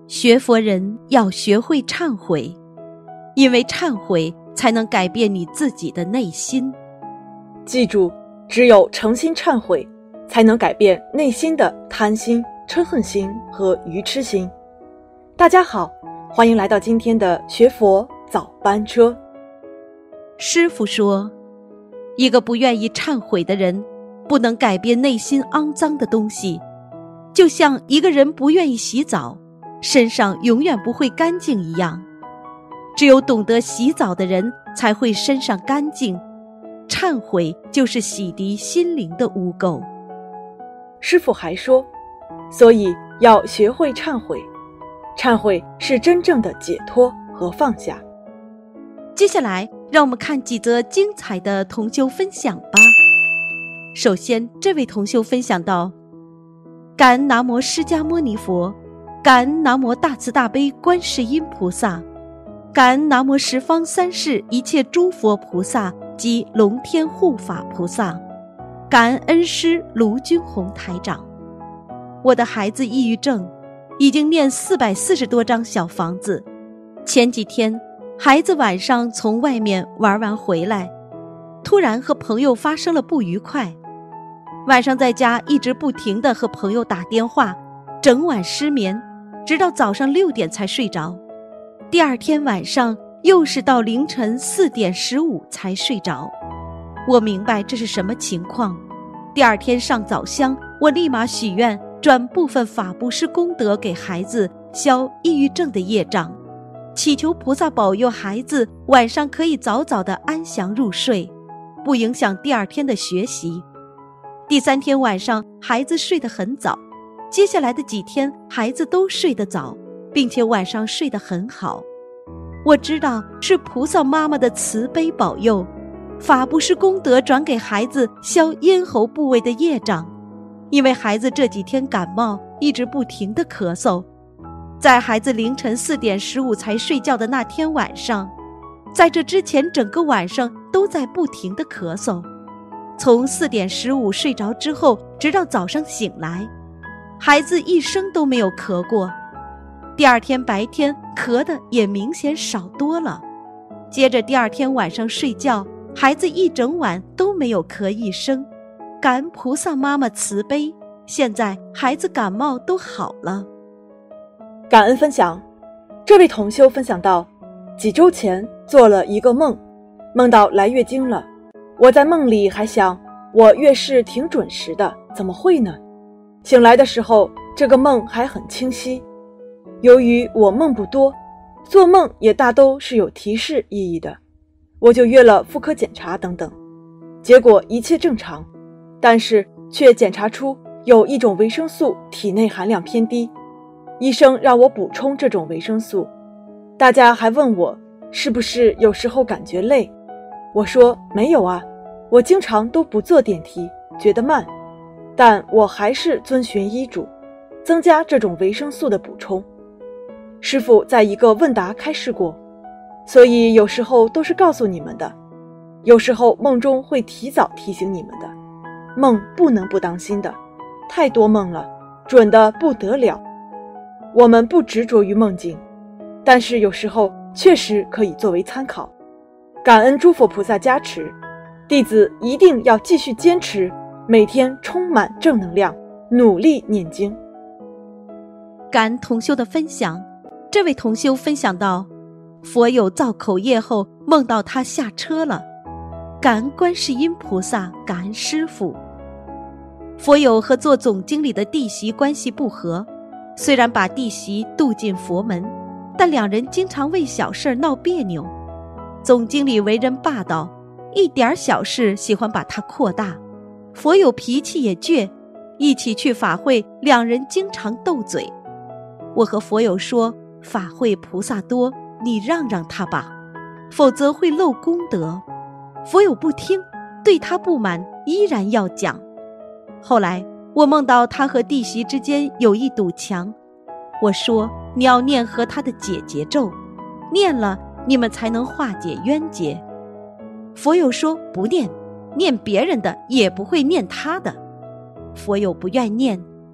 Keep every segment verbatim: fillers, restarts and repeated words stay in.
学佛人要学会忏悔，因为忏悔才能改变你自己的内心。 记住，只有诚心忏悔，才能改变内心的贪心、嗔恨心和愚痴心。大家好，欢迎来到今天的学佛早班车。 师父说，一个不愿意忏悔的人，不能改变内心肮脏的东西，就像一个人不愿意洗澡，身上永远不会干净一样。只有懂得洗澡的人，才会身上干净。忏悔就是洗涤心灵的污垢。 师父还说，所以要学会忏悔，忏悔是真正的解脱和放下。 接下来让我们看几则精彩的同修分享吧。首先，这位同修分享到，感恩南无释迦牟尼佛，感恩南无大慈大悲观世音菩萨，感恩南无十方三世一切诸佛菩萨及龙天护法菩萨，感恩恩师卢军宏台长。我的孩子抑郁症，已经念四百四十多张小房子。前几天孩子晚上从外面玩完回来，突然和朋友发生了不愉快，晚上在家一直不停地和朋友打电话，整晚失眠，直到早上六点才睡着。第二天晚上又是到凌晨四点十五才睡着。我明白这是什么情况。第二天上早香，我立马许愿转部分法布施功德给孩子，消抑郁症的业障，祈求菩萨保佑孩子晚上可以早早的安详入睡，不影响第二天的学习。第三天晚上孩子睡得很早，接下来的几天孩子都睡得早，并且晚上睡得很好。我知道是菩萨妈妈的慈悲保佑，法布施功德转给孩子消咽喉部位的业障。因为孩子这几天感冒，一直不停地咳嗽，在孩子凌晨四点十五才睡觉的那天晚上，在这之前整个晚上都在不停地咳嗽，从四点十五睡着之后，直到早上醒来，孩子一声都没有咳过。第二天白天咳的也明显少多了。接着第二天晚上睡觉，孩子一整晚都没有咳一声。感恩菩萨妈妈慈悲，现在孩子感冒都好了。 感恩分享，这位同修分享到，几周前做了一个梦，梦到来月经了。我在梦里还想，我月事挺准时的，怎么会呢？醒来的时候，这个梦还很清晰。由于我梦不多，做梦也大都是有提示意义的，我就约了妇科检查等等，结果一切正常，但是却检查出有一种维生素体内含量偏低，医生让我补充这种维生素。大家还问我是不是有时候感觉累，我说没有啊，我经常都不坐电梯，觉得慢，但我还是遵循医嘱，增加这种维生素的补充。师父在一个问答开示过，所以有时候都是告诉你们的，有时候梦中会提早提醒你们的。梦不能不当心的，太多梦了，准的不得了。我们不执着于梦境，但是有时候确实可以作为参考。感恩诸佛菩萨加持，弟子一定要继续坚持，每天充满正能量，努力念经。 感恩同修的分享。这位同修分享到，佛友造口业后梦到他下车了，感恩观世音菩萨，感恩师父。佛友和做总经理的弟媳关系不和，虽然把弟媳渡进佛门，但两人经常为小事闹别扭。总经理为人霸道，一点小事喜欢把它扩大，佛友脾气也倔，一起去法会，两人经常斗嘴。我和佛友说，法会菩萨多，你让让他吧，否则会漏功德。佛友不听，对他不满，依然要讲。后来我梦到他和弟媳之间有一堵墙，我说你要念和他的解结咒，念了你们才能化解冤结。佛友说不念，念别人的也不会念他的。佛友不愿念。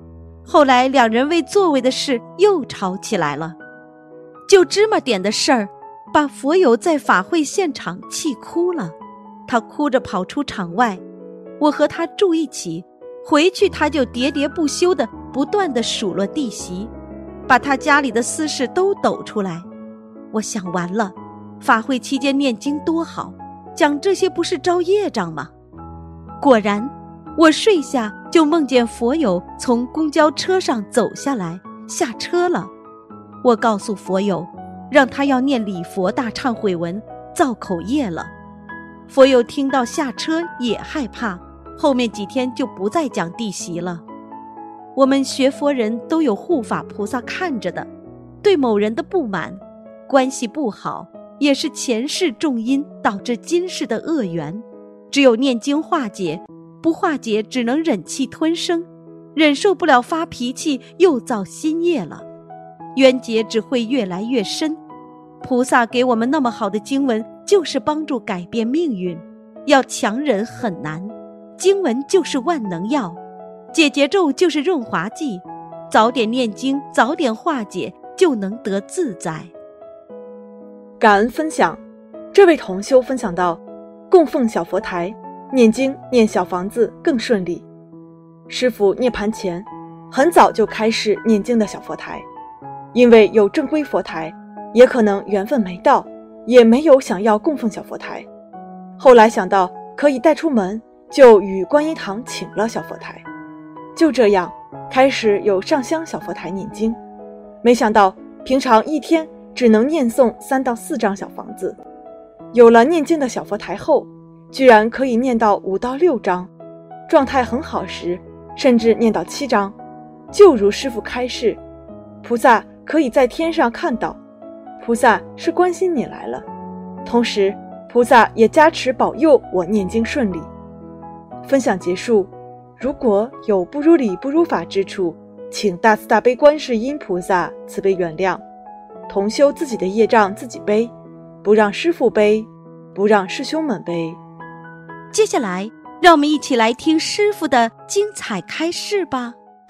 后来两人为座位的事又吵起来了，就芝麻点的事儿，把佛友在法会现场气哭了。他哭着跑出场外，我和他住一起，回去他就喋喋不休地不断地数落弟媳，把他家里的私事都抖出来。我想完了，法会期间念经多好，讲这些不是招业障吗？果然，我睡下就梦见佛友从公交车上走下来，下车了。我告诉佛友，让他要念礼佛大忏悔文，造口业了。佛友听到下车也害怕，后面几天就不再讲弟媳了。我们学佛人都有护法菩萨看着的，对某人的不满，关系不好，也是前世重因导致今世的恶缘。只有念经化解，不化解只能忍气吞声，忍受不了发脾气，又造新业了，冤结只会越来越深。菩萨给我们那么好的经文，就是帮助改变命运，要强忍很难。经文就是万能药，解结咒就是润滑剂，早点念经，早点化解，就能得自在。 感恩分享，这位同修分享到，供奉小佛台，念经念小房子更顺利。师父涅盘前很早就开始念经的小佛台，因为有正规佛台，也可能缘分没到，也没有想要供奉小佛台。后来想到可以带出门，就与观音堂请了小佛台。就这样开始有上香小佛台念经，没想到平常一天只能念诵三到四张小房子，有了念经的小佛台后，居然可以念到五到六张，状态很好时甚至念到七张。就如师父开示，菩萨可以在天上看到，菩萨是关心你来了，同时菩萨也加持保佑我念经顺利。分享结束，如果有不如理不如法之处，请大慈大悲观世音菩萨慈悲原谅。同修自己的业障自己背，不让师父背，不让师兄们背。 接下来让我们一起来听师父的精彩开示吧。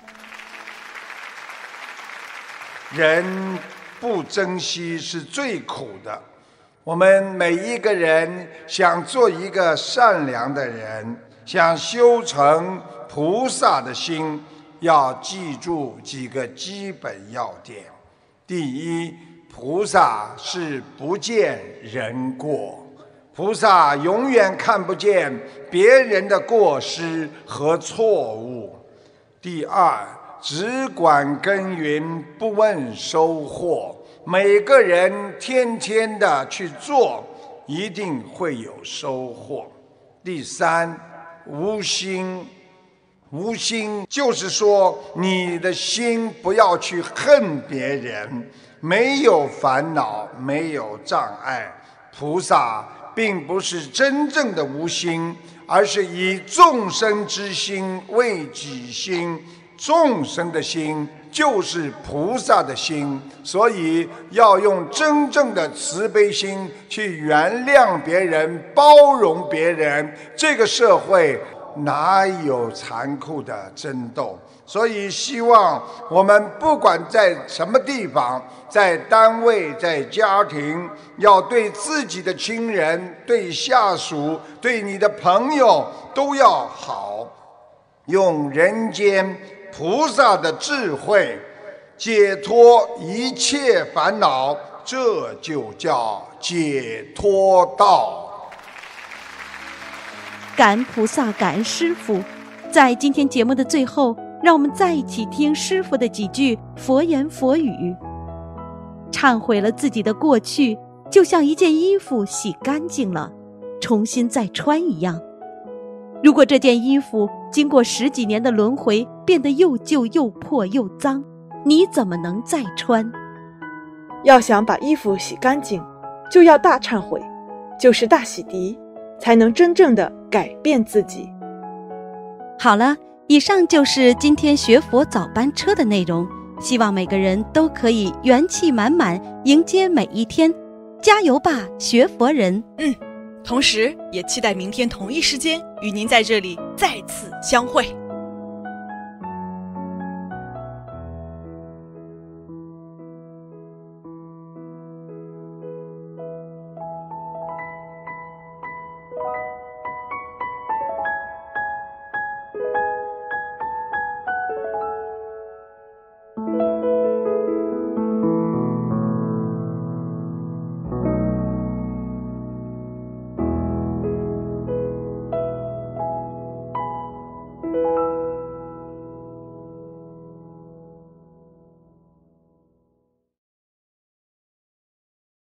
人不珍惜是最苦的，我们每一个人想做一个善良的人，想修成菩萨的心，要记住几个基本要点。第一，菩萨是不见人过，菩萨永远看不见别人的过失和错误。第二，只管耕耘，不问收获。每个人天天的去做，一定会有收获。第三，无心。无心就是说，你的心不要去恨别人，没有烦恼，没有障碍。菩萨并不是真正的无心，而是以众生之心为己心，众生的心就是菩萨的心，所以要用真正的慈悲心去原谅别人，包容别人。这个社会哪有残酷的争斗？所以希望我们不管在什么地方，在单位，在家庭，要对自己的亲人，对下属，对你的朋友都要好，用人间菩萨的智慧解脱一切烦恼，这就叫解脱道。 感恩菩萨，感恩师父。在今天节目的最后，让我们再一起听师父的几句佛言佛语。忏悔了自己的过去，就像一件衣服洗干净了，重新再穿一样。如果这件衣服经过十几年的轮回，变得又旧又破又脏，你怎么能再穿？ 要想把衣服洗干净，就要大忏悔，就是大洗涤，才能真正的改变自己。 好了，以上就是今天学佛早班车的内容，希望每个人都可以元气满满迎接每一天，加油吧，学佛人。 嗯，同时也期待明天同一时间与您在这里再次相会。